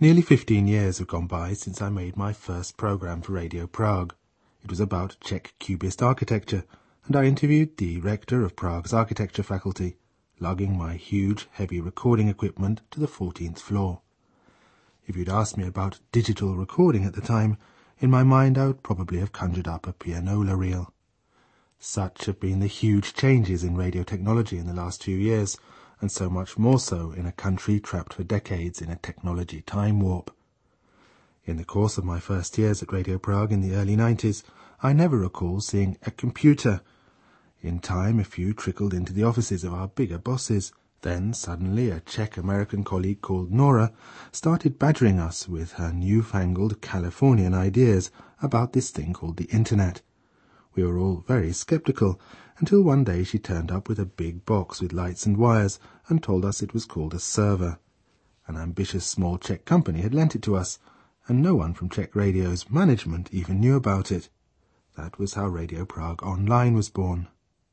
Nearly 15 years have gone by since I made my first program for Radio Prague. It was about Czech Cubist architecture, and I interviewed the rector of Prague's architecture faculty, lugging my huge, heavy recording equipment to the 14th floor. If you'd asked me about digital recording at the time, in my mind I would probably have conjured up a pianola reel. Such have been the huge changes in radio technology in the last few years, and so much more so in a country trapped for decades in a technology time warp. In the course of my first years at Radio Prague in the early 90s, I never recall seeing a computer. In time, a few trickled into the offices of our bigger bosses. Then, suddenly, a Czech-American colleague called Nora started badgering us with her newfangled Californian ideas about this thing called the Internet. We were all very sceptical, until one day she turned up with a big box with lights and wires and told us it was called a server. An ambitious small Czech company had lent it to us, and no one from Czech Radio's management even knew about it. That was how Radio Prague Online was born.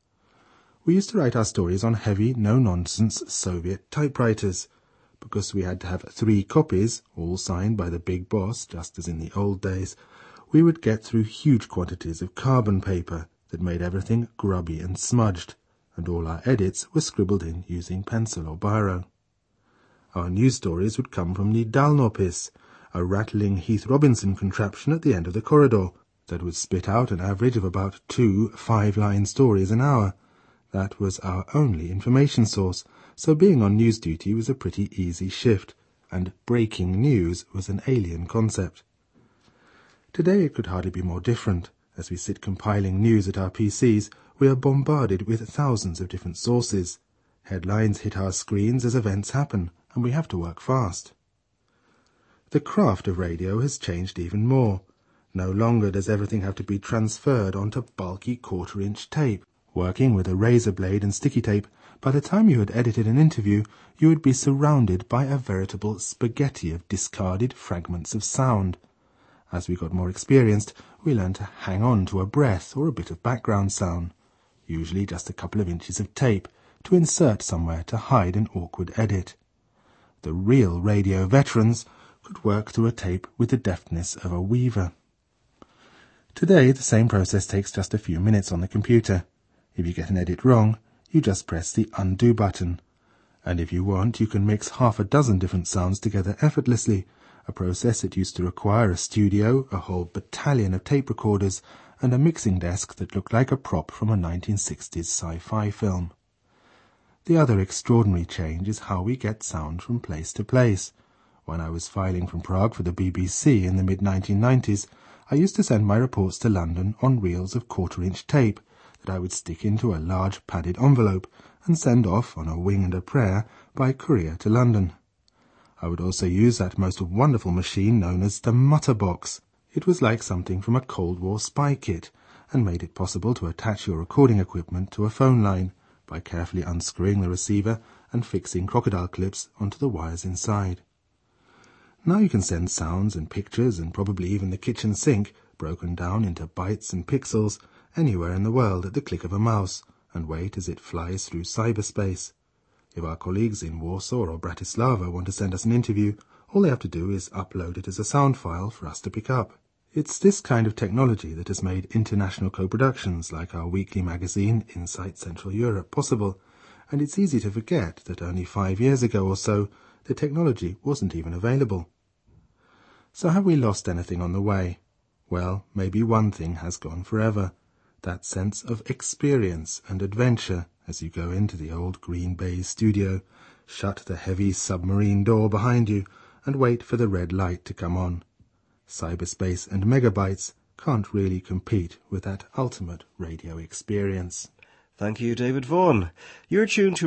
We used to write our stories on heavy, no-nonsense Soviet typewriters. Because we had to have 3 copies, all signed by the big boss, just as in the old days, we would get through huge quantities of carbon paper that made everything grubby and smudged, and all our edits were scribbled in using pencil or biro. Our news stories would come from the Dalnopis, a rattling Heath Robinson contraption at the end of the corridor that would spit out an average of about 2 5-line stories an hour. That was our only information source, so being on news duty was a pretty easy shift, and breaking news was an alien concept. Today it could hardly be more different. As we sit compiling news at our PCs, we are bombarded with thousands of different sources. Headlines hit our screens as events happen, and we have to work fast. The craft of radio has changed even more. No longer does everything have to be transferred onto bulky 1/4-inch tape. Working with a razor blade and sticky tape, by the time you had edited an interview, you would be surrounded by a veritable spaghetti of discarded fragments of sound. As we got more experienced, we learned to hang on to a breath or a bit of background sound, usually just a couple of inches of tape, to insert somewhere to hide an awkward edit. The real radio veterans could work through a tape with the deftness of a weaver. Today, the same process takes just a few minutes on the computer. If you get an edit wrong, you just press the undo button. And if you want, you can mix 6 different sounds together effortlessly, a process that used to require a studio, a whole battalion of tape recorders, and a mixing desk that looked like a prop from a 1960s sci-fi film. The other extraordinary change is how we get sound from place to place. When I was filing from Prague for the BBC in the mid-1990s, I used to send my reports to London on reels of 1/4-inch tape that I would stick into a large padded envelope and send off on a wing and a prayer by courier to London. I would also use that most wonderful machine known as the Mutterbox. It was like something from a Cold War spy kit, and made it possible to attach your recording equipment to a phone line by carefully unscrewing the receiver and fixing crocodile clips onto the wires inside. Now you can send sounds and pictures, and probably even the kitchen sink, broken down into bytes and pixels, anywhere in the world at the click of a mouse, and wait as it flies through cyberspace. If our colleagues in Warsaw or Bratislava want to send us an interview, all they have to do is upload it as a sound file for us to pick up. It's this kind of technology that has made international co-productions like our weekly magazine, Insight Central Europe, possible, and it's easy to forget that only 5 years ago or so, the technology wasn't even available. So have we lost anything on the way? Well, maybe one thing has gone forever. That sense of experience and adventure as you go into the old Green Bay studio, shut the heavy submarine door behind you, and wait for the red light to come on. Cyberspace and megabytes can't really compete with that ultimate radio experience. Thank you, David Vaughan. You're tuned to